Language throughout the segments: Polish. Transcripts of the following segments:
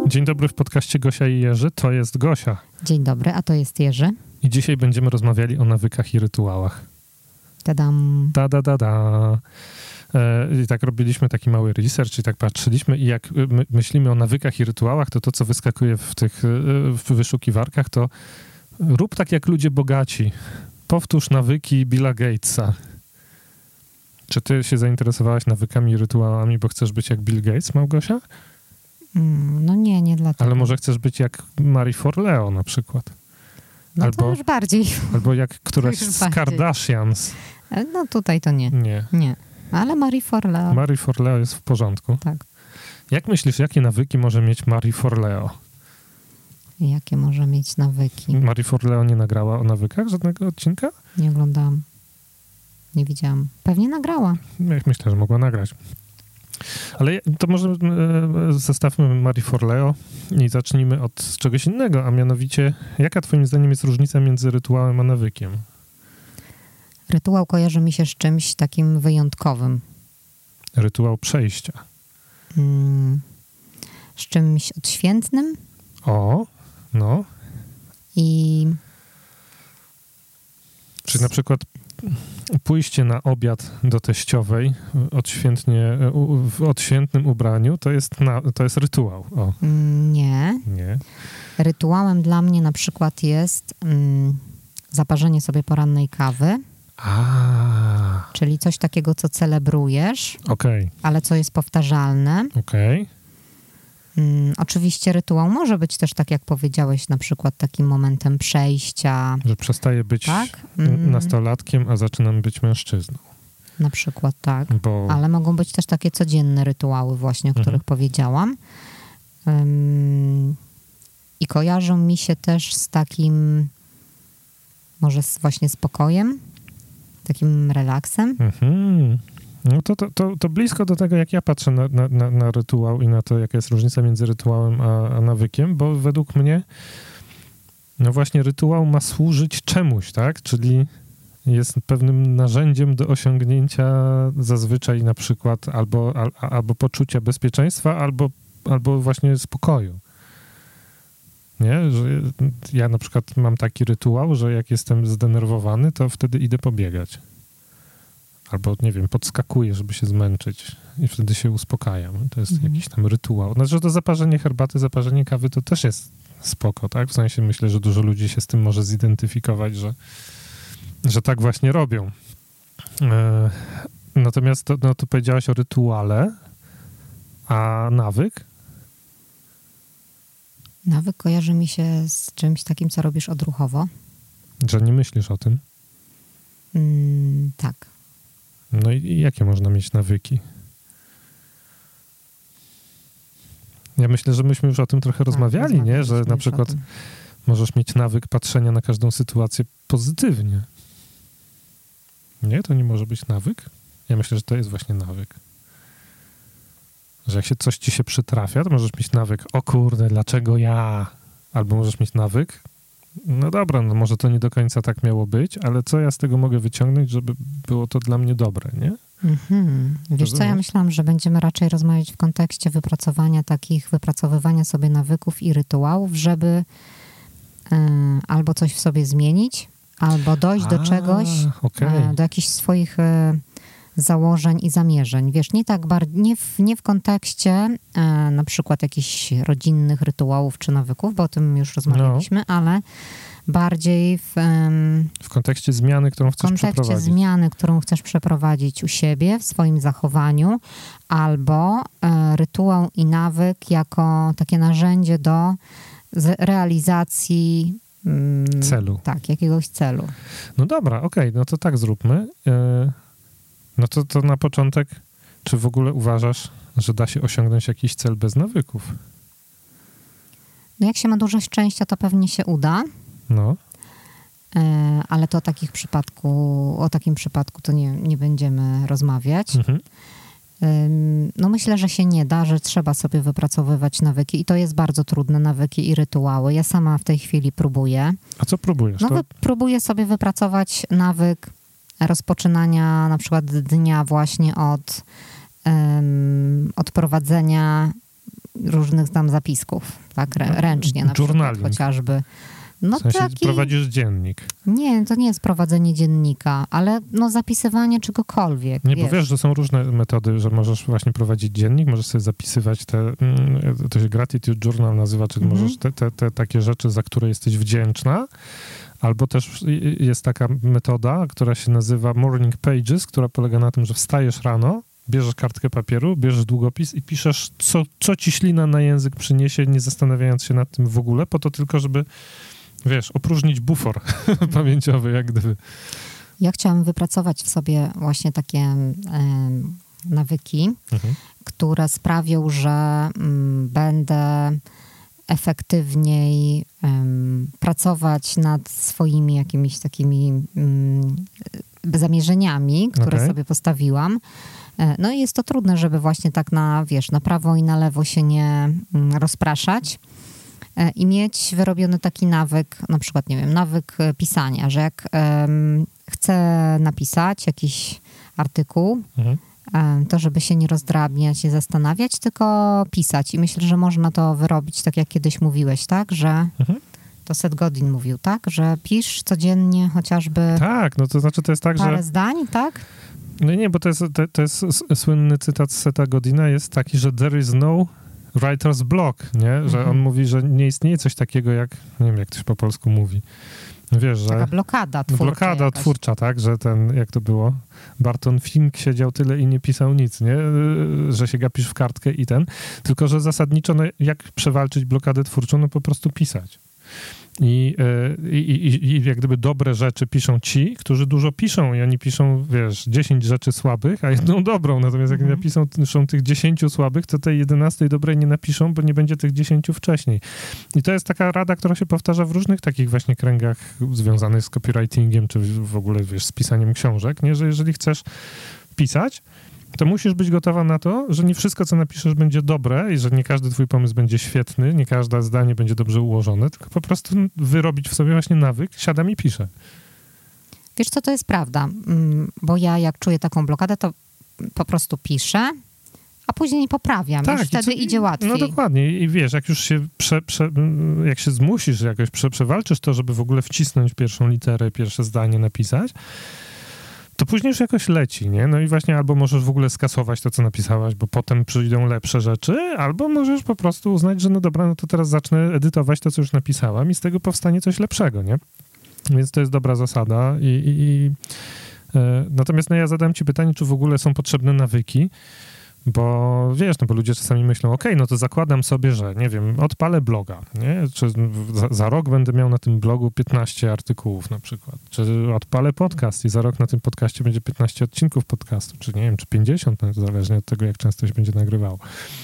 Dzień dobry w podcaście Gosia i Jerzy. To jest Gosia. Dzień dobry, a to jest Jerzy. I dzisiaj będziemy rozmawiali o nawykach i rytuałach. Tadam. I tak robiliśmy taki mały research i tak patrzyliśmy i jak myślimy o nawykach i rytuałach, to co wyskakuje w tych wyszukiwarkach, to rób tak jak ludzie bogaci. Powtórz nawyki Billa Gatesa. Czy ty się zainteresowałaś nawykami i rytuałami, bo chcesz być jak Bill Gates, Małgosia? No nie dlatego. Ale może chcesz być jak Marie Forleo na przykład. No to już bardziej. Albo jak któraś z Kardashians. No tutaj to nie. Nie. Ale Marie Forleo. Marie Forleo jest w porządku. Tak. Jak myślisz, jakie nawyki może mieć Marie Forleo? Jakie może mieć nawyki? Marie Forleo nie nagrała o nawykach żadnego odcinka? Nie oglądałam. Nie widziałam. Pewnie nagrała. Myślę, że mogła nagrać. Ale to może zestawmy Marie Forleo i zacznijmy od czegoś innego, a mianowicie, jaka twoim zdaniem jest różnica między rytuałem a nawykiem? Rytuał kojarzy mi się z czymś takim wyjątkowym. Rytuał przejścia. Z czymś odświętnym. No. I... Czy na przykład pójście na obiad do teściowej w odświętnym ubraniu, to jest rytuał. Nie. Rytuałem dla mnie na przykład jest zaparzenie sobie porannej kawy. Czyli coś takiego, co celebrujesz, ale co jest powtarzalne. Oczywiście rytuał może być też, tak jak powiedziałeś, na przykład takim momentem przejścia. Że przestaje być nastolatkiem, a zaczynam być mężczyzną. Na przykład tak, ale mogą być też takie codzienne rytuały właśnie, o których powiedziałam. I kojarzą mi się też z takim może właśnie spokojem, takim relaksem. No to blisko do tego, jak ja patrzę na rytuał i na to, jaka jest różnica między rytuałem a nawykiem, bo według mnie no właśnie rytuał ma służyć czemuś, tak? Czyli jest pewnym narzędziem do osiągnięcia zazwyczaj na przykład albo poczucia bezpieczeństwa, albo właśnie spokoju. Nie? Że ja na przykład mam taki rytuał, że jak jestem zdenerwowany, to wtedy idę pobiegać. Albo, nie wiem, podskakuję, żeby się zmęczyć i wtedy się uspokajam. To jest jakiś tam rytuał. Znaczy, to zaparzenie herbaty, zaparzenie kawy to też jest spoko, tak? W sensie myślę, że dużo ludzi się z tym może zidentyfikować, że tak właśnie robią. Natomiast to powiedziałaś o rytuale, a nawyk? Nawyk kojarzy mi się z czymś takim, co robisz odruchowo. Że nie myślisz o tym? Tak. No i jakie można mieć nawyki? Ja myślę, że myśmy już o tym trochę rozmawiali, nie? Że na przykład możesz mieć nawyk patrzenia na każdą sytuację pozytywnie. Nie? To nie może być nawyk? Ja myślę, że to jest właśnie nawyk. Że jak coś ci się przytrafia, to możesz mieć nawyk, o kurde, dlaczego ja? Albo możesz mieć nawyk, no dobra, no może to nie do końca tak miało być, ale co ja z tego mogę wyciągnąć, żeby było to dla mnie dobre, nie? Wiesz co, ja myślałam, że będziemy raczej rozmawiać w kontekście wypracowywania sobie nawyków i rytuałów, żeby albo coś w sobie zmienić, albo dojść do czegoś, do jakichś swoich założeń i zamierzeń. Wiesz, nie w kontekście na przykład jakichś rodzinnych rytuałów czy nawyków, bo o tym już rozmawialiśmy, ale bardziej w kontekście zmiany, którą chcesz przeprowadzić. W kontekście zmiany, którą chcesz przeprowadzić u siebie, w swoim zachowaniu, albo rytuał i nawyk jako takie narzędzie do realizacji celu. Tak, jakiegoś celu. No dobra, okej, no to tak zróbmy. No to na początek, czy w ogóle uważasz, że da się osiągnąć jakiś cel bez nawyków? No jak się ma dużo szczęścia, to pewnie się uda. No. Ale to o takim przypadku to nie będziemy rozmawiać. No myślę, że się nie da, że trzeba sobie wypracowywać nawyki i to jest bardzo trudne, nawyki i rytuały. Ja sama w tej chwili próbuję. A co próbujesz? Próbuję sobie wypracować nawyk rozpoczynania na przykład dnia właśnie od prowadzenia różnych tam zapisków, tak, ręcznie na przykład chociażby. No w sensie prowadzisz dziennik. Nie, to nie jest prowadzenie dziennika, ale no zapisywanie czegokolwiek. Nie, bo wiesz, że są różne metody, że możesz właśnie prowadzić dziennik, możesz sobie zapisywać to się gratitude journal nazywa, czyli możesz te takie rzeczy, za które jesteś wdzięczna, albo też jest taka metoda, która się nazywa morning pages, która polega na tym, że wstajesz rano, bierzesz kartkę papieru, bierzesz długopis i piszesz, co ci ślina na język przyniesie, nie zastanawiając się nad tym w ogóle, po to tylko, żeby wiesz, opróżnić bufor pamięciowy, jak gdyby. Ja chciałam wypracować w sobie właśnie takie nawyki, które sprawią, że będę efektywniej pracować nad swoimi jakimiś takimi zamierzeniami, które sobie postawiłam. No i jest to trudne, żeby właśnie tak na prawo i na lewo się nie rozpraszać. I mieć wyrobiony taki nawyk, na przykład, nie wiem, nawyk pisania, że jak chcę napisać jakiś artykuł, to żeby się nie rozdrabniać, nie zastanawiać, tylko pisać. I myślę, że można to wyrobić, tak jak kiedyś mówiłeś, tak? Że to Seth Godin mówił, tak? Że pisz codziennie chociażby tak, no to znaczy to jest tak, parę zdań, tak? No nie, bo to jest słynny cytat Setha Godina, jest taki, że there is no writer's block, nie? Że on mówi, że nie istnieje coś takiego jak, nie wiem, jak to się po polsku mówi. Wiesz, że... Taka blokada twórcza. Blokada twórcza, tak? Że jak to było? Barton Fink siedział tyle i nie pisał nic, nie? Że się gapisz w kartkę i tylko że zasadniczo, no, jak przewalczyć blokadę twórczą? No po prostu pisać. I jak gdyby dobre rzeczy piszą ci, którzy dużo piszą i oni piszą, wiesz, 10 rzeczy słabych, a jedną dobrą. Natomiast jak napiszą tych 10 słabych, to tej 11 dobrej nie napiszą, bo nie będzie tych 10 wcześniej. I to jest taka rada, która się powtarza w różnych takich właśnie kręgach związanych z copywritingiem, czy w ogóle, wiesz, z pisaniem książek, nie? Że jeżeli chcesz pisać, to musisz być gotowa na to, że nie wszystko, co napiszesz, będzie dobre i że nie każdy twój pomysł będzie świetny, nie każde zdanie będzie dobrze ułożone, tylko po prostu wyrobić w sobie właśnie nawyk, siadam i piszę. Wiesz co, to jest prawda, bo ja jak czuję taką blokadę, to po prostu piszę, a później nie poprawiam. Tak, już wtedy idzie łatwiej. No dokładnie. I wiesz, jak już się jak się zmusisz, jakoś przewalczysz to, żeby w ogóle wcisnąć pierwszą literę, pierwsze zdanie napisać, to później już jakoś leci, nie? No i właśnie albo możesz w ogóle skasować to, co napisałaś, bo potem przyjdą lepsze rzeczy, albo możesz po prostu uznać, że no dobra, no to teraz zacznę edytować to, co już napisałam i z tego powstanie coś lepszego, nie? Więc to jest dobra zasada natomiast no ja zadałem ci pytanie, czy w ogóle są potrzebne nawyki, bo wiesz, no bo ludzie czasami myślą, okej, no to zakładam sobie, że nie wiem, odpalę bloga, nie? Czy za rok będę miał na tym blogu 15 artykułów na przykład, czy odpalę podcast i za rok na tym podcaście będzie 15 odcinków podcastu, czy nie wiem, czy 50, no to zależnie od tego, jak często się będzie nagrywało.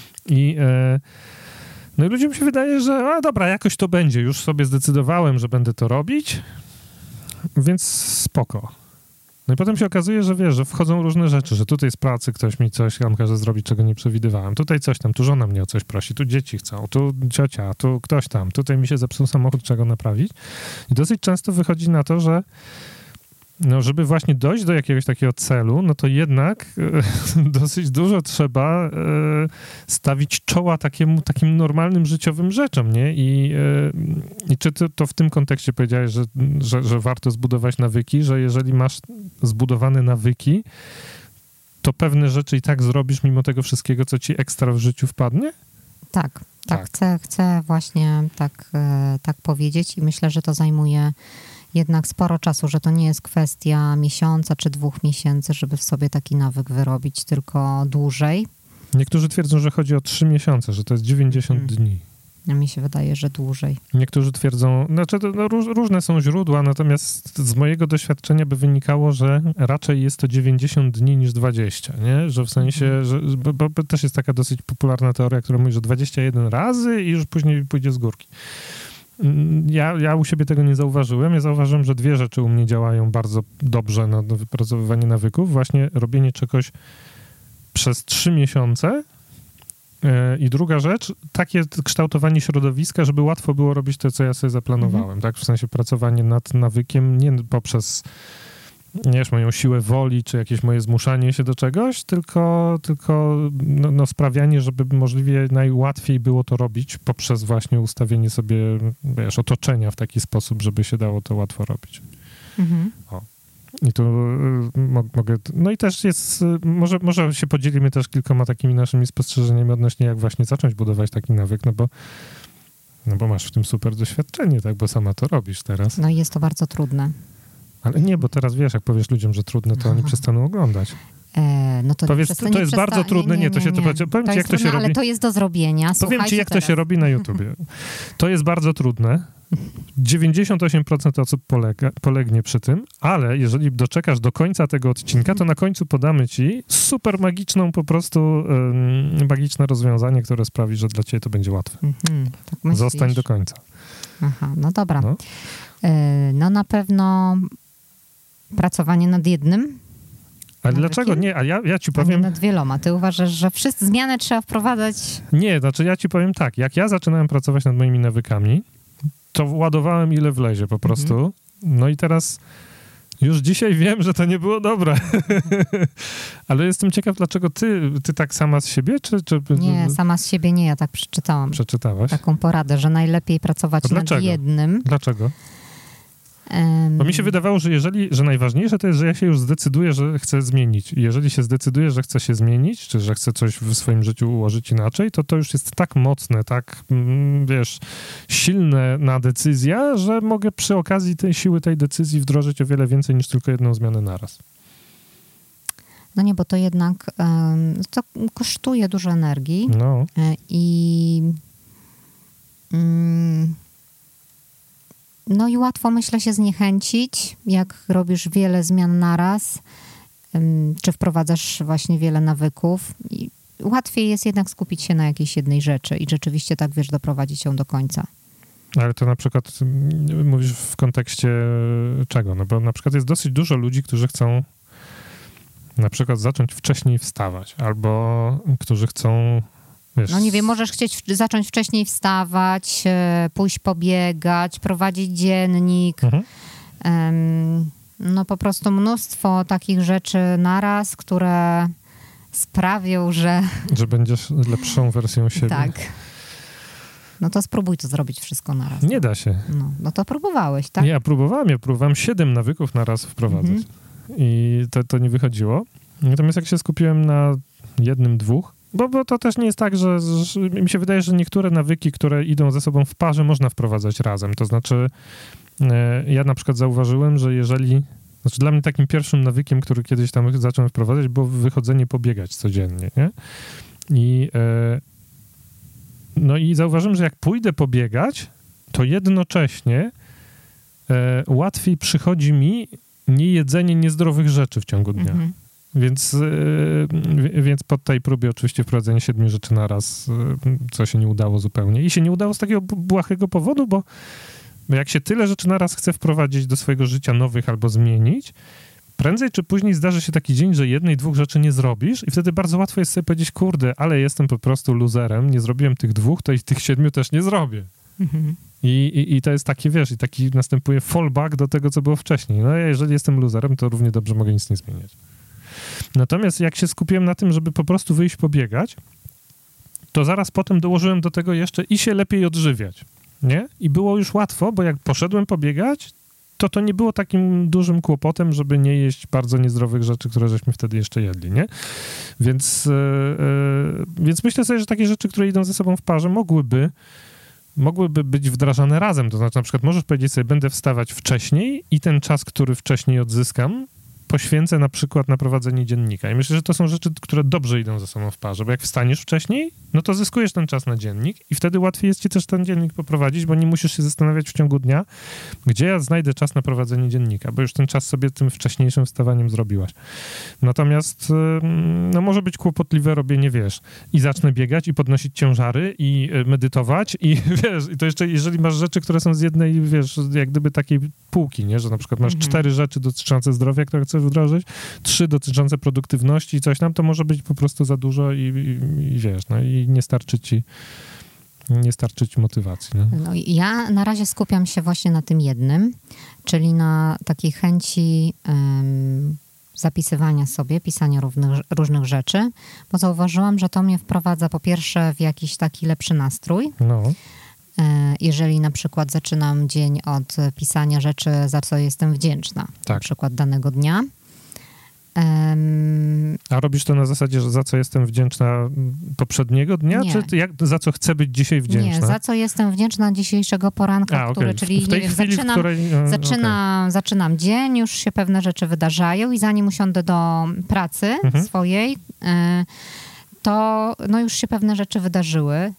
No i ludziom się wydaje, że dobra, jakoś to będzie, już sobie zdecydowałem, że będę to robić, więc spoko. No i potem się okazuje, że wiesz, że wchodzą różne rzeczy, że tutaj z pracy ktoś mi coś tam każe zrobić, czego nie przewidywałem. Tutaj coś tam, tu żona mnie o coś prosi, tu dzieci chcą, tu ciocia, tu ktoś tam, tutaj mi się zepsuł samochód, czego naprawić. I dosyć często wychodzi na to, że no, żeby właśnie dojść do jakiegoś takiego celu, no to jednak dosyć dużo trzeba stawić czoła takim normalnym życiowym rzeczom, nie? I czy ty to w tym kontekście powiedziałeś, że warto zbudować nawyki, że jeżeli masz zbudowane nawyki, to pewne rzeczy i tak zrobisz mimo tego wszystkiego, co ci ekstra w życiu wpadnie? Tak. Chcę właśnie tak powiedzieć i myślę, że to zajmuje jednak sporo czasu, że to nie jest kwestia miesiąca czy 2 miesięcy, żeby w sobie taki nawyk wyrobić, tylko dłużej. Niektórzy twierdzą, że chodzi o 3 miesiące, że to jest 90 dni. A mi się wydaje, że dłużej. Niektórzy twierdzą, znaczy różne są źródła, natomiast z mojego doświadczenia by wynikało, że raczej jest to 90 dni niż 20, nie? Że w sensie, bo też jest taka dosyć popularna teoria, która mówi, że 21 razy i już później pójdzie z górki. Ja u siebie tego nie zauważyłem. Ja zauważyłem, że 2 rzeczy u mnie działają bardzo dobrze na wypracowywanie nawyków. Właśnie robienie czegoś przez 3 miesiące i druga rzecz, takie kształtowanie środowiska, żeby łatwo było robić to, co ja sobie zaplanowałem, tak? W sensie pracowanie nad nawykiem nie poprzez nie wiesz, moją siłę woli, czy jakieś moje zmuszanie się do czegoś, tylko sprawianie, żeby możliwie najłatwiej było to robić poprzez właśnie ustawienie sobie, wiesz, otoczenia w taki sposób, żeby się dało to łatwo robić. O. I tu mogę... No i też jest... Może się podzielimy też kilkoma takimi naszymi spostrzeżeniami odnośnie jak właśnie zacząć budować taki nawyk, no bo masz w tym super doświadczenie, tak? Bo sama to robisz teraz. No i jest to bardzo trudne. Ale nie, bo teraz wiesz, jak powiesz ludziom, że trudne, to oni przestaną oglądać. No to powiedz, to jest bardzo trudne. Powiem ci, jak to się robi. Ale to jest do zrobienia. Powiem ci, jak to się robi na YouTubie. To jest bardzo trudne. 98% osób polegnie przy tym, ale jeżeli doczekasz do końca tego odcinka, to na końcu podamy ci super magiczną, po prostu magiczne rozwiązanie, które sprawi, że dla ciebie to będzie łatwe. Tak Zostań do końca. Aha, no dobra. No na pewno pracowanie nad jednym. Ale dlaczego nie? A ja ci powiem... nad wieloma. Ty uważasz, że wszystkie zmiany trzeba wprowadzać? Nie, znaczy ja ci powiem tak. Jak ja zaczynałem pracować nad moimi nawykami, to ładowałem ile wlezie po prostu. No i teraz już dzisiaj wiem, że to nie było dobre. Ale jestem ciekaw, dlaczego ty tak sama z siebie? Czy... Nie, sama z siebie nie. Ja tak przeczytałam. Przeczytałaś? Taką poradę, że najlepiej pracować nad jednym. Dlaczego? Bo mi się wydawało, że najważniejsze to jest, że ja się już zdecyduję, że chcę zmienić. I jeżeli się zdecyduję, że chcę się zmienić, czy że chcę coś w swoim życiu ułożyć inaczej, to już jest tak mocne, tak, wiesz, silna decyzja, że mogę przy okazji tej siły tej decyzji wdrożyć o wiele więcej niż tylko jedną zmianę naraz. No nie, bo to jednak to kosztuje dużo energii. No. No i łatwo, myślę, się zniechęcić, jak robisz wiele zmian naraz, czy wprowadzasz właśnie wiele nawyków. I łatwiej jest jednak skupić się na jakiejś jednej rzeczy i rzeczywiście tak, wiesz, doprowadzić ją do końca. Ale to na przykład mówisz w kontekście czego? No bo na przykład jest dosyć dużo ludzi, którzy chcą na przykład zacząć wcześniej wstawać, albo którzy chcą... Wiesz, no nie wiem, możesz chcieć zacząć wcześniej wstawać, pójść pobiegać, prowadzić dziennik. No po prostu mnóstwo takich rzeczy naraz, które sprawią, że będziesz lepszą wersją siebie. Tak. No to spróbuj to zrobić wszystko naraz. Nie da się. No to próbowałeś, tak? Ja próbowałem 7 nawyków naraz wprowadzać. I to nie wychodziło. Natomiast jak się skupiłem na 1, 2, bo to też nie jest tak, że mi się wydaje, że niektóre nawyki, które idą ze sobą w parze, można wprowadzać razem. To znaczy, ja na przykład zauważyłem, że dla mnie takim pierwszym nawykiem, który kiedyś tam zacząłem wprowadzać, było wychodzenie pobiegać codziennie, nie? I zauważyłem, że jak pójdę pobiegać, to jednocześnie łatwiej przychodzi mi niejedzenie niezdrowych rzeczy w ciągu dnia. Więc po tej próbie oczywiście wprowadzenie 7 rzeczy naraz, co się nie udało zupełnie. I się nie udało z takiego błahego powodu, bo jak się tyle rzeczy naraz chce wprowadzić do swojego życia nowych albo zmienić, prędzej czy później zdarzy się taki dzień, że 1 i 2 rzeczy nie zrobisz i wtedy bardzo łatwo jest sobie powiedzieć, kurde, ale jestem po prostu luzerem, nie zrobiłem tych 2, to i tych 7 też nie zrobię. I to jest taki, wiesz, i taki następuje fallback do tego, co było wcześniej. No ja jeżeli jestem luzerem, to równie dobrze mogę nic nie zmieniać. Natomiast jak się skupiłem na tym, żeby po prostu wyjść pobiegać, to zaraz potem dołożyłem do tego jeszcze i się lepiej odżywiać, nie? I było już łatwo, bo jak poszedłem pobiegać, to nie było takim dużym kłopotem, żeby nie jeść bardzo niezdrowych rzeczy, które żeśmy wtedy jeszcze jedli, nie? Więc myślę sobie, że takie rzeczy, które idą ze sobą w parze, mogłyby być wdrażane razem. To znaczy na przykład możesz powiedzieć sobie, będę wstawać wcześniej i ten czas, który wcześniej odzyskam, poświęcę na przykład na prowadzenie dziennika. I myślę, że to są rzeczy, które dobrze idą ze sobą w parze, bo jak wstaniesz wcześniej, no to zyskujesz ten czas na dziennik i wtedy łatwiej jest ci też ten dziennik poprowadzić, bo nie musisz się zastanawiać w ciągu dnia, gdzie ja znajdę czas na prowadzenie dziennika, bo już ten czas sobie tym wcześniejszym wstawaniem zrobiłaś. Natomiast może być kłopotliwe robienie, wiesz, i zacznę biegać i podnosić ciężary i medytować i wiesz, i to jeszcze jeżeli masz rzeczy, które są z jednej, wiesz, jak gdyby takiej półki, nie, że na przykład masz 4 rzeczy dotyczące zdrowia, które chcesz wdrożyć, 3 dotyczące produktywności i coś tam, to może być po prostu za dużo i wiesz, no i nie starczy ci nie starczy ci motywacji. Nie? No, ja na razie skupiam się właśnie na tym jednym, czyli na takiej chęci zapisywania sobie, pisania różnych rzeczy, bo zauważyłam, że to mnie wprowadza po pierwsze w jakiś taki lepszy nastrój. No. Jeżeli na przykład zaczynam dzień od pisania rzeczy, za co jestem wdzięczna, na przykład danego dnia. A robisz to na zasadzie, że za co jestem wdzięczna poprzedniego dnia, nie. czy za co chcę być dzisiaj wdzięczna? Nie, za co jestem wdzięczna dzisiejszego poranka, który, czyli w tej nie wiem, chwili, zaczynam, w której... zaczynam dzień, już się pewne rzeczy wydarzają i zanim usiądę do pracy swojej, to no już się pewne rzeczy wydarzyły.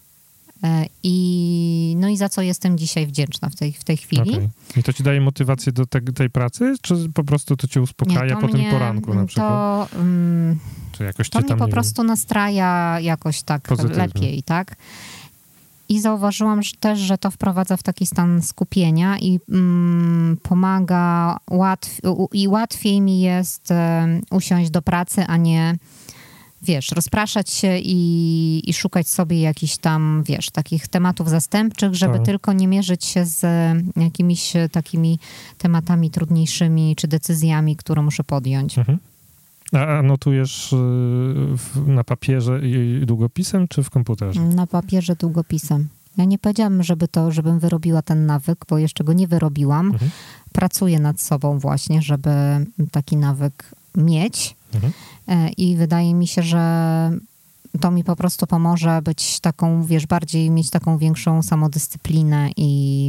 I za co jestem dzisiaj wdzięczna w tej chwili. Okay. I to ci daje motywację do tej pracy, czy po prostu to cię uspokaja po tym poranku na przykład? Czy jakoś to mnie po prostu nastraja jakoś tak pozytywnie. Lepiej, tak? I zauważyłam też, że to wprowadza w taki stan skupienia i pomaga, łatwiej mi jest usiąść do pracy, a nie rozpraszać się i szukać sobie jakichś tam, takich tematów zastępczych, żeby tylko nie mierzyć się z jakimiś takimi tematami trudniejszymi czy decyzjami, które muszę podjąć. A notujesz na papierze i długopisem, czy w komputerze? Na papierze, długopisem. Ja nie powiedziałam, żebym wyrobiła ten nawyk, bo jeszcze go nie wyrobiłam. Pracuję nad sobą właśnie, żeby taki nawyk mieć. I wydaje mi się, że to mi po prostu pomoże być taką, bardziej mieć taką większą samodyscyplinę i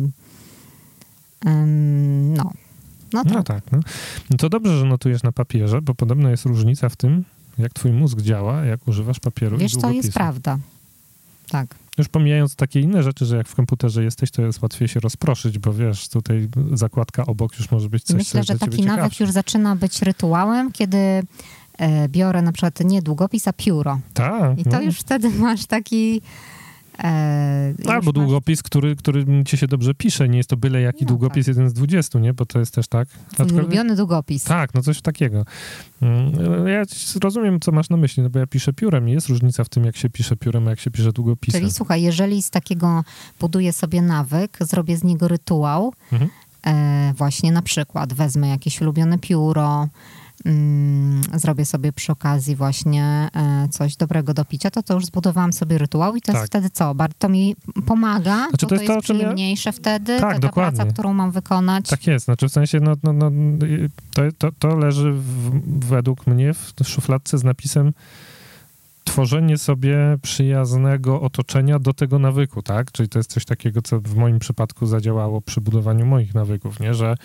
No tak. No to dobrze, że notujesz na papierze, bo podobno jest różnica w tym, jak twój mózg działa, jak używasz papieru i długopisu. to jest prawda. Tak. Już pomijając takie inne rzeczy, że jak w komputerze jesteś, to jest łatwiej się rozproszyć, bo tutaj zakładka obok już może być coś, myślę, że taki nawyk już zaczyna być rytuałem, kiedy biorę na przykład nie długopis, a pióro. Tak. I to już wtedy masz taki... Albo długopis, który ci się dobrze pisze. Nie jest to byle jaki długopis, 1 z 20, nie? Bo to jest też tak. Twój ulubiony długopis. Tak, coś takiego. Ja rozumiem, co masz na myśli, no bo ja piszę piórem i jest różnica w tym, jak się pisze piórem, a jak się pisze długopisem. Czyli słuchaj, jeżeli z takiego buduję sobie nawyk, zrobię z niego rytuał, właśnie na przykład wezmę jakieś ulubione pióro, zrobię sobie przy okazji właśnie coś dobrego do picia, to już zbudowałam sobie rytuał i to jest wtedy co? To mi pomaga, bo to jest przyjemniejsze wtedy, ta praca, którą mam wykonać. Tak jest, w sensie to leży według mnie w szufladce z napisem tworzenie sobie przyjaznego otoczenia do tego nawyku, tak? Czyli to jest coś takiego, co w moim przypadku zadziałało przy budowaniu moich nawyków, nie? Że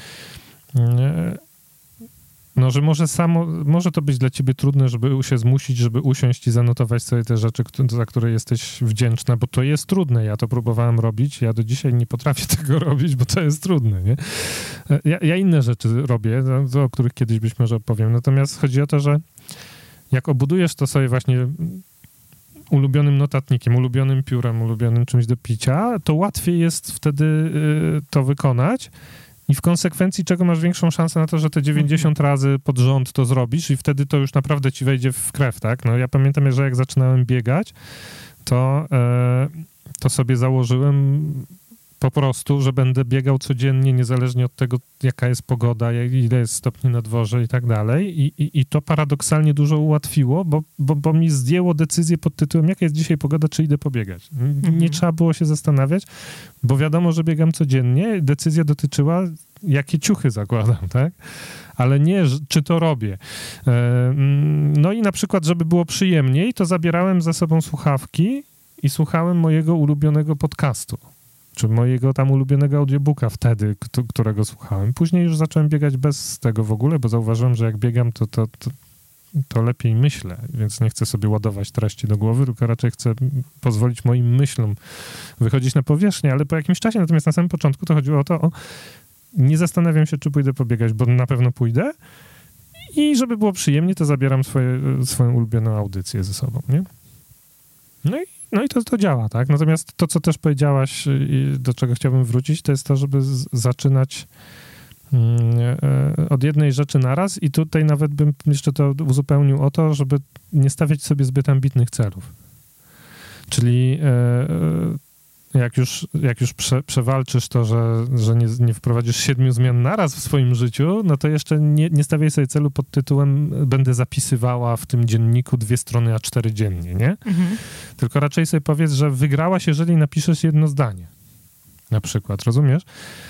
że może to być dla ciebie trudne, żeby się zmusić, żeby usiąść i zanotować sobie te rzeczy, za które jesteś wdzięczna, bo to jest trudne. Ja to próbowałem robić, ja do dzisiaj nie potrafię tego robić, bo to jest trudne, nie? Ja inne rzeczy robię, o których kiedyś być może opowiem. Natomiast chodzi o to, że jak obudujesz to sobie właśnie ulubionym notatnikiem, ulubionym piórem, ulubionym czymś do picia, to łatwiej jest wtedy to wykonać. I w konsekwencji czego masz większą szansę na to, że te 90 razy pod rząd to zrobisz i wtedy to już naprawdę ci wejdzie w krew, tak? No ja pamiętam, że jak zaczynałem biegać, to sobie założyłem po prostu, że będę biegał codziennie, niezależnie od tego, jaka jest pogoda, ile jest stopni na dworze i tak dalej. I to paradoksalnie dużo ułatwiło, bo mi zdjęło decyzję pod tytułem, jaka jest dzisiaj pogoda, czy idę pobiegać. Nie trzeba było się zastanawiać, bo wiadomo, że biegam codziennie. Decyzja dotyczyła, jakie ciuchy zakładam, tak? Ale nie, czy to robię. No i na przykład, żeby było przyjemniej, to zabierałem ze sobą słuchawki i słuchałem mojego ulubionego podcastu. Czy mojego tam ulubionego audiobooka wtedy, którego słuchałem. Później już zacząłem biegać bez tego w ogóle, bo zauważyłem, że jak biegam, to lepiej myślę, więc nie chcę sobie ładować treści do głowy, tylko raczej chcę pozwolić moim myślom wychodzić na powierzchnię, ale po jakimś czasie, natomiast na samym początku to chodziło o to, nie zastanawiam się, czy pójdę pobiegać, bo na pewno pójdę i żeby było przyjemnie, to zabieram swoją ulubioną audycję ze sobą, nie? No i to działa, tak? Natomiast to, co też powiedziałaś i do czego chciałbym wrócić, to jest to, żeby zaczynać od jednej rzeczy naraz i tutaj nawet bym jeszcze to uzupełnił o to, żeby nie stawiać sobie zbyt ambitnych celów. Czyli jak już przewalczysz to, że nie wprowadzisz 7 zmian naraz w swoim życiu, no to jeszcze nie stawiaj sobie celu pod tytułem będę zapisywała w tym dzienniku 2 strony A4 dziennie, nie? Tylko raczej sobie powiedz, że wygrałaś, jeżeli napiszesz 1 zdanie. Na przykład, rozumiesz?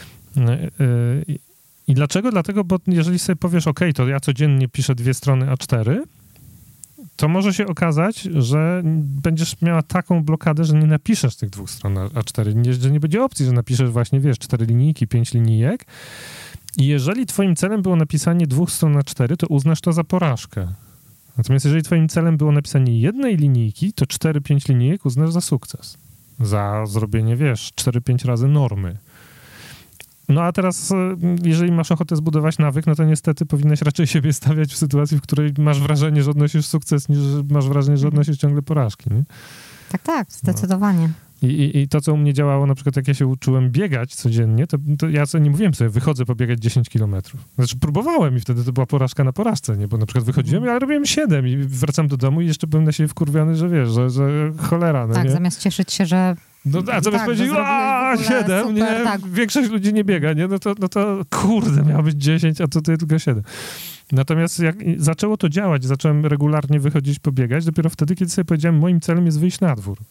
I dlaczego? Dlatego, bo jeżeli sobie powiesz, to ja codziennie piszę 2 strony A4, to może się okazać, że będziesz miała taką blokadę, że nie napiszesz tych 2 stron A4, że nie będzie opcji, że napiszesz właśnie, 4 linijki, 5 linijek. I jeżeli twoim celem było napisanie 2 stron A4, to uznasz to za porażkę. Natomiast jeżeli twoim celem było napisanie 1 linijki, to 4-5 linijek uznasz za sukces. Za zrobienie, 4-5 razy normy. No a teraz, jeżeli masz ochotę zbudować nawyk, no to niestety powinnaś raczej siebie stawiać w sytuacji, w której masz wrażenie, że odnosisz sukces, niż masz wrażenie, że odnosisz ciągle porażki, nie? Tak, zdecydowanie. I to, co u mnie działało, na przykład jak ja się uczyłem biegać codziennie, to ja nie mówiłem sobie, wychodzę pobiegać 10 kilometrów. Znaczy próbowałem i wtedy to była porażka na porażce, nie? Bo na przykład wychodziłem, ale robiłem 7 i wracam do domu i jeszcze byłem na siebie wkurwiony, że cholera, no tak, nie? zamiast cieszyć się, że a zamiast powiedzieć, 7, super, nie? Tak. Większość ludzi nie biega, nie? No to kurde, miało być 10, a tutaj tylko 7. Natomiast jak zaczęło to działać, zacząłem regularnie wychodzić, pobiegać, dopiero wtedy, kiedy sobie powiedziałem, moim celem jest wyjść na dwór.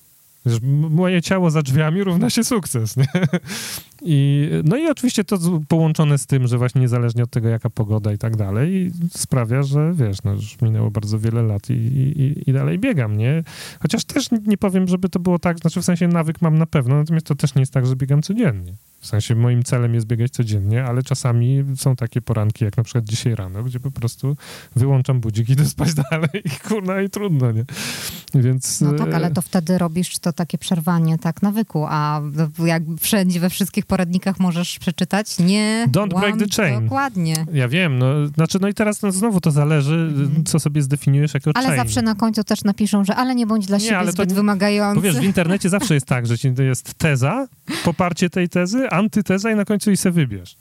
Moje ciało za drzwiami równa się sukces, nie? No i oczywiście to połączone z tym, że właśnie niezależnie od tego, jaka pogoda i tak dalej, sprawia, że już minęło bardzo wiele lat i dalej biegam, nie? Chociaż też nie powiem, żeby to było tak, w sensie nawyk mam na pewno, natomiast to też nie jest tak, że biegam codziennie. W sensie moim celem jest biegać codziennie, ale czasami są takie poranki, jak na przykład dzisiaj rano, gdzie po prostu wyłączam budzik i idę spać dalej i trudno, nie? Więc... No tak, ale to wtedy robisz to takie przerwanie, tak, nawyku, a jak wszędzie, we wszystkich poradnikach możesz przeczytać, nie... Don't break the chain. Dokładnie. Ja wiem, i teraz znowu to zależy, co sobie zdefiniujesz jako chain. Ale zawsze na końcu też napiszą, że ale nie bądź dla siebie zbyt wymagający. Bo w internecie zawsze jest tak, że jest teza, poparcie tej tezy, antyteza i na końcu i se wybierz.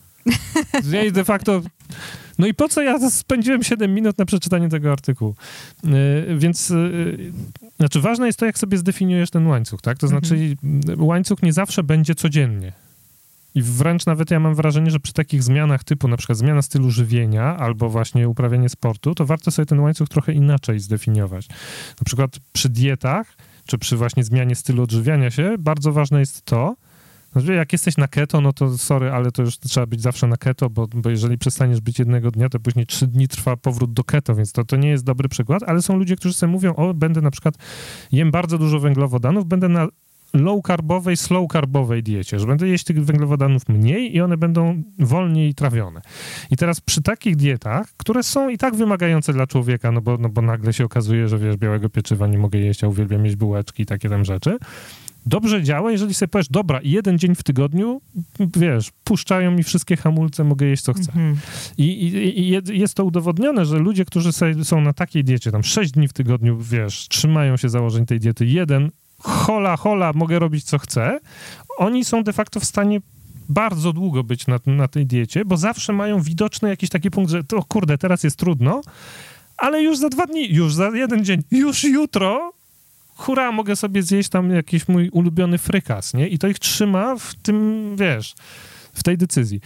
I de facto... No i po co ja spędziłem 7 minut na przeczytanie tego artykułu? Więc ważne jest to, jak sobie zdefiniujesz ten łańcuch, tak? To znaczy łańcuch nie zawsze będzie codziennie. I wręcz nawet ja mam wrażenie, że przy takich zmianach typu na przykład zmiana stylu żywienia albo właśnie uprawianie sportu, to warto sobie ten łańcuch trochę inaczej zdefiniować. Na przykład przy dietach, czy przy właśnie zmianie stylu odżywiania się, bardzo ważne jest to, jak jesteś na keto, no to sorry, ale to już trzeba być zawsze na keto, bo jeżeli przestaniesz być jednego dnia, to później 3 dni trwa powrót do keto, więc to nie jest dobry przykład, ale są ludzie, którzy sobie mówią, będę na przykład, jem bardzo dużo węglowodanów, będę na low-carbowej, slow-carbowej diecie, że będę jeść tych węglowodanów mniej i one będą wolniej trawione. I teraz przy takich dietach, które są i tak wymagające dla człowieka, bo nagle się okazuje, że białego pieczywa nie mogę jeść, a uwielbiam jeść bułeczki i takie tam rzeczy, dobrze działa, jeżeli sobie powiesz, dobra, 1 dzień w tygodniu, puszczają mi wszystkie hamulce, mogę jeść co chcę. I jest to udowodnione, że ludzie, którzy są na takiej diecie, tam 6 dni w tygodniu, trzymają się założeń tej diety, 1, hola, mogę robić co chcę, oni są de facto w stanie bardzo długo być na tej diecie, bo zawsze mają widoczny jakiś taki punkt, że to kurde, teraz jest trudno, ale już za 2 dni, już za 1 dzień, już jutro hurra, mogę sobie zjeść tam jakiś mój ulubiony frykas, nie? I to ich trzyma w tym, w tej decyzji.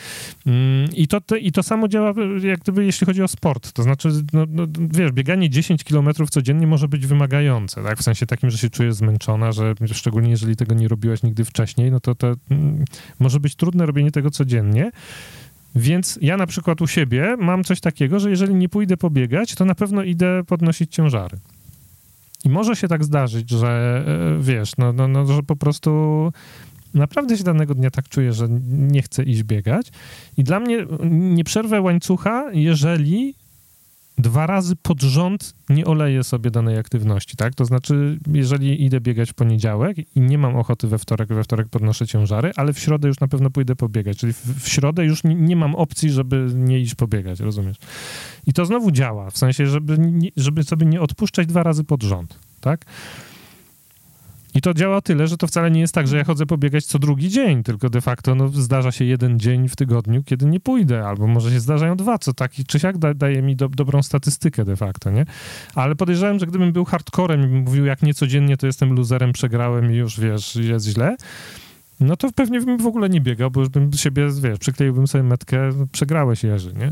I to samo działa, jak gdyby, jeśli chodzi o sport. To znaczy, bieganie 10 kilometrów codziennie może być wymagające, tak? W sensie takim, że się czujesz zmęczona, że szczególnie jeżeli tego nie robiłaś nigdy wcześniej, no to może być trudne robienie tego codziennie. Więc ja na przykład u siebie mam coś takiego, że jeżeli nie pójdę pobiegać, to na pewno idę podnosić ciężary. I może się tak zdarzyć, że że po prostu naprawdę się danego dnia tak czuję, że nie chcę iść biegać. I dla mnie nie przerwę łańcucha, jeżeli 2 razy pod rząd nie oleję sobie danej aktywności, tak? To znaczy, jeżeli idę biegać w poniedziałek i nie mam ochoty we wtorek podnoszę ciężary, ale w środę już na pewno pójdę pobiegać, czyli w środę już nie mam opcji, żeby nie iść pobiegać, rozumiesz? I to znowu działa, w sensie, żeby sobie nie odpuszczać 2 razy pod rząd, tak? I to działa tyle, że to wcale nie jest tak, że ja chodzę pobiegać co drugi dzień, tylko de facto zdarza się jeden dzień w tygodniu, kiedy nie pójdę, albo może się zdarzają dwa, co taki czy siak daje mi dobrą statystykę de facto, nie? Ale podejrzewam, że gdybym był hardcorem i mówił, jak nie codziennie, to jestem luzerem, przegrałem i już, wiesz, jest źle, no to pewnie bym w ogóle nie biegał, bo już bym siebie, wiesz, przykleiłbym sobie metkę, przegrałeś, Jerzy, nie?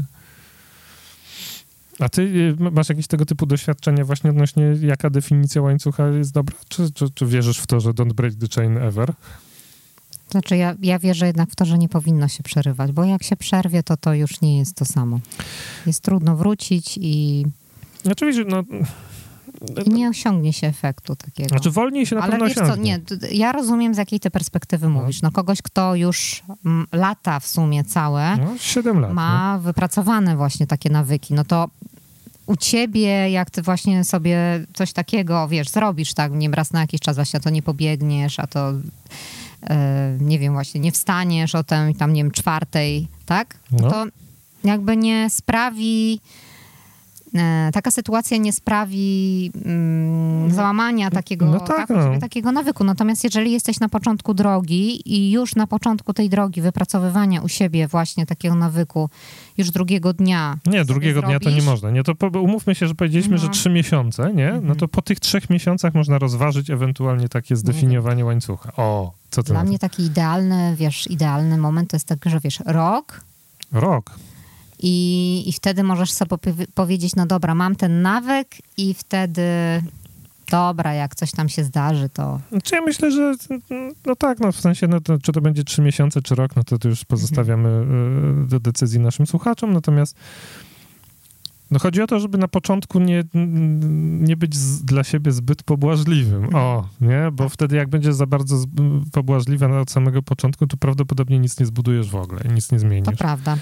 A ty masz jakieś tego typu doświadczenia właśnie odnośnie, jaka definicja łańcucha jest dobra? Czy wierzysz w to, że don't break the chain ever? Znaczy ja wierzę jednak w to, że nie powinno się przerywać, bo jak się przerwie, to już nie jest to samo. Jest trudno wrócić i Oczywiście, i nie osiągnie się efektu takiego. Znaczy wolniej się na pewno osiągnie. Ale wiesz co, ja rozumiem, z jakiej ty perspektywy mówisz. No kogoś, kto już lata w sumie całe 7 lat, ma wypracowane właśnie takie nawyki, no to u ciebie, jak ty właśnie sobie coś takiego, wiesz, zrobisz, tak, nie raz na jakiś czas właśnie, a to nie pobiegniesz, a to nie wiem, właśnie nie wstaniesz o tam, nie wiem, 4, tak? To jakby nie sprawi, taka sytuacja nie sprawi załamania takiego, takiego nawyku. Natomiast jeżeli jesteś na początku drogi i już na początku tej drogi wypracowywania u siebie właśnie takiego nawyku już drugiego dnia. Nie, drugiego dnia to nie można. Nie, to umówmy się, że powiedzieliśmy, że 3 miesiące, nie? No to po tych 3 miesiącach można rozważyć ewentualnie takie zdefiniowanie łańcucha. Co ty Dla mnie taki idealny moment to jest tak, że rok. I wtedy możesz sobie powiedzieć, no dobra, mam ten nawyk i wtedy dobra, jak coś tam się zdarzy, to... Znaczy ja myślę, że w sensie, czy to będzie 3 miesiące, czy rok, no to już pozostawiamy do decyzji naszym słuchaczom, natomiast chodzi o to, żeby na początku nie być dla siebie zbyt pobłażliwym. Nie? Bo wtedy jak będziesz za bardzo pobłażliwa od samego początku, to prawdopodobnie nic nie zbudujesz w ogóle i nic nie zmienisz. To prawda.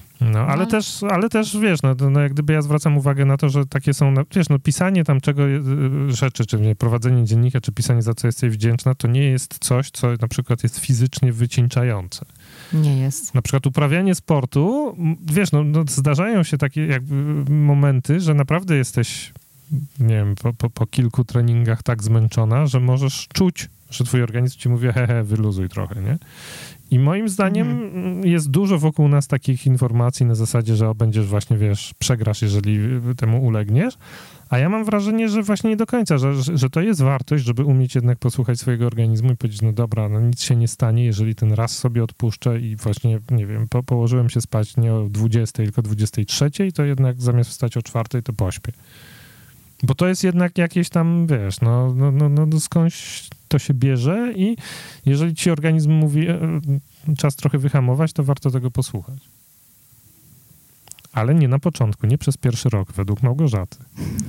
Ale też wiesz, jak gdyby ja zwracam uwagę na to, że takie są, wiesz, pisanie tam rzeczy, czy prowadzenie dziennika, czy pisanie, za co jesteś wdzięczna, to nie jest coś, co na przykład jest fizycznie wycieńczające. Nie jest. Na przykład uprawianie sportu, wiesz, zdarzają się takie jakby momenty, że naprawdę jesteś, nie wiem, po kilku treningach tak zmęczona, że możesz czuć, że twój organizm ci mówi, wyluzuj trochę, nie? I moim zdaniem jest dużo wokół nas takich informacji na zasadzie, że będziesz właśnie, wiesz, przegrasz, jeżeli temu ulegniesz, a ja mam wrażenie, że właśnie nie do końca, że to jest wartość, żeby umieć jednak posłuchać swojego organizmu i powiedzieć, dobra, nic się nie stanie, jeżeli ten raz sobie odpuszczę i właśnie, nie wiem, położyłem się spać nie o 20, tylko 23, to jednak zamiast wstać o 4, to pośpię. Bo to jest jednak jakieś tam, wiesz, skądś to się bierze i jeżeli ci organizm mówi, czas trochę wyhamować, to warto tego posłuchać. Ale nie na początku, nie przez pierwszy rok, według Małgorzaty.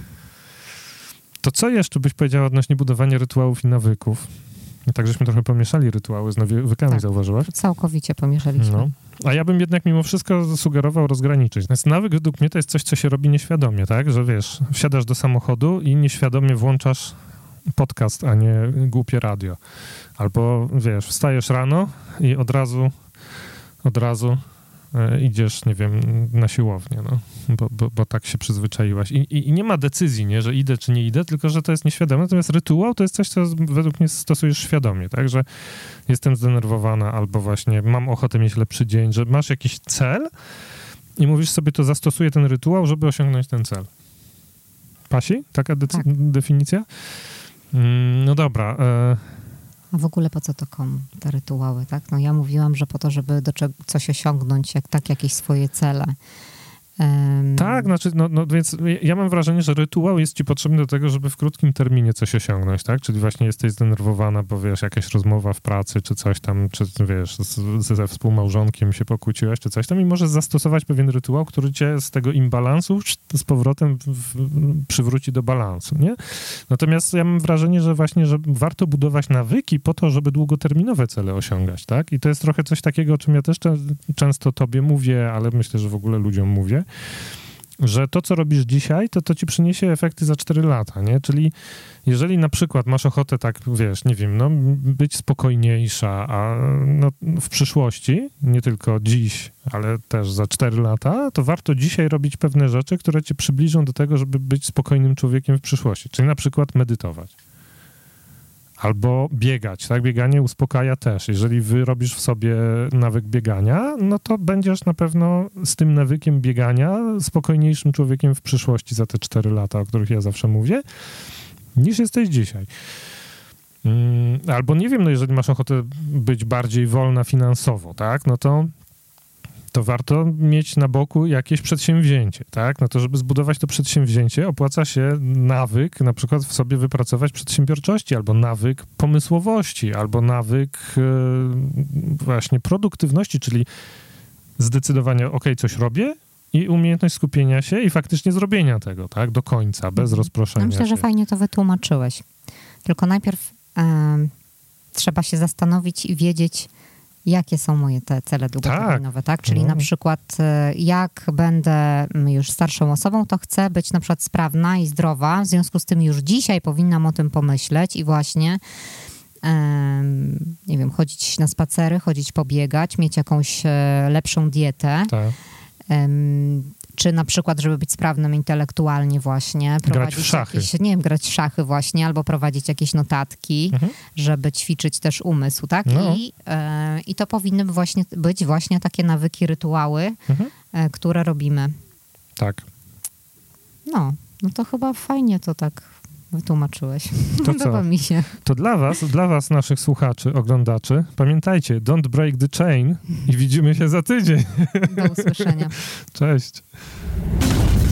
To co jeszcze byś powiedziała odnośnie budowania rytuałów i nawyków? Tak, żeśmy trochę pomieszali rytuały z nawykami, zauważyłaś? Całkowicie pomieszaliśmy. A ja bym jednak mimo wszystko sugerował rozgraniczyć. Nawyk według mnie to jest coś, co się robi nieświadomie, tak? Że wiesz, wsiadasz do samochodu i nieświadomie włączasz podcast, a nie głupie radio. Albo wiesz, wstajesz rano i od razu idziesz, nie wiem, na siłownię, bo tak się przyzwyczaiłaś. I nie ma decyzji, nie, że idę czy nie idę, tylko że to jest nieświadome. Natomiast rytuał to jest coś, co według mnie stosujesz świadomie, tak, że jestem zdenerwowana albo właśnie mam ochotę mieć lepszy dzień, że masz jakiś cel i mówisz sobie, to zastosuję ten rytuał, żeby osiągnąć ten cel. Pasi? Taka definicja? No dobra. A w ogóle po co to komu, te rytuały, tak? Ja mówiłam, że po to, żeby coś osiągnąć, jakieś swoje cele. Tak, znaczy, więc ja mam wrażenie, że rytuał jest ci potrzebny do tego, żeby w krótkim terminie coś osiągnąć, tak? Czyli właśnie jesteś zdenerwowana, bo wiesz, jakaś rozmowa w pracy, czy coś tam, czy wiesz, ze współmałżonkiem się pokłóciłeś, czy coś tam i możesz zastosować pewien rytuał, który cię z tego imbalansu z powrotem przywróci do balansu, nie? Natomiast ja mam wrażenie, że właśnie, że warto budować nawyki po to, żeby długoterminowe cele osiągać, tak? I to jest trochę coś takiego, o czym ja też często tobie mówię, ale myślę, że w ogóle ludziom mówię, że to, co robisz dzisiaj, to ci przyniesie efekty za 4 lata, nie? Czyli jeżeli na przykład masz ochotę tak, wiesz, nie wiem, być spokojniejsza, a w przyszłości, nie tylko dziś, ale też za 4 lata, to warto dzisiaj robić pewne rzeczy, które cię przybliżą do tego, żeby być spokojnym człowiekiem w przyszłości. Czyli na przykład medytować. Albo biegać, tak? Bieganie uspokaja też. Jeżeli wyrobisz w sobie nawyk biegania, no to będziesz na pewno z tym nawykiem biegania spokojniejszym człowiekiem w przyszłości za te 4 lata, o których ja zawsze mówię, niż jesteś dzisiaj. Albo nie wiem, no jeżeli masz ochotę być bardziej wolna finansowo, tak? No to warto mieć na boku jakieś przedsięwzięcie, tak? No to, żeby zbudować to przedsięwzięcie, opłaca się nawyk, na przykład w sobie wypracować przedsiębiorczości, albo nawyk pomysłowości, albo nawyk właśnie produktywności, czyli zdecydowanie, coś robię i umiejętność skupienia się i faktycznie zrobienia tego, tak? Do końca, bez rozproszenia się. Myślę, że fajnie to wytłumaczyłeś. Tylko najpierw trzeba się zastanowić i wiedzieć, jakie są moje te cele długoterminowe, tak? Czyli na przykład jak będę już starszą osobą, to chcę być na przykład sprawna i zdrowa, w związku z tym już dzisiaj powinnam o tym pomyśleć i właśnie nie wiem, chodzić na spacery, chodzić pobiegać, mieć jakąś lepszą dietę. Tak. Czy na przykład, żeby być sprawnym intelektualnie właśnie, prowadzić grać w szachy właśnie, albo prowadzić jakieś notatki, żeby ćwiczyć też umysł, tak? No. I to powinny być właśnie takie nawyki, rytuały, które robimy. Tak. No to chyba fajnie to tak wytłumaczyłeś. To Podoba mi się. To dla was, naszych słuchaczy, oglądaczy, pamiętajcie, don't break the chain i widzimy się za tydzień. Do usłyszenia. Cześć.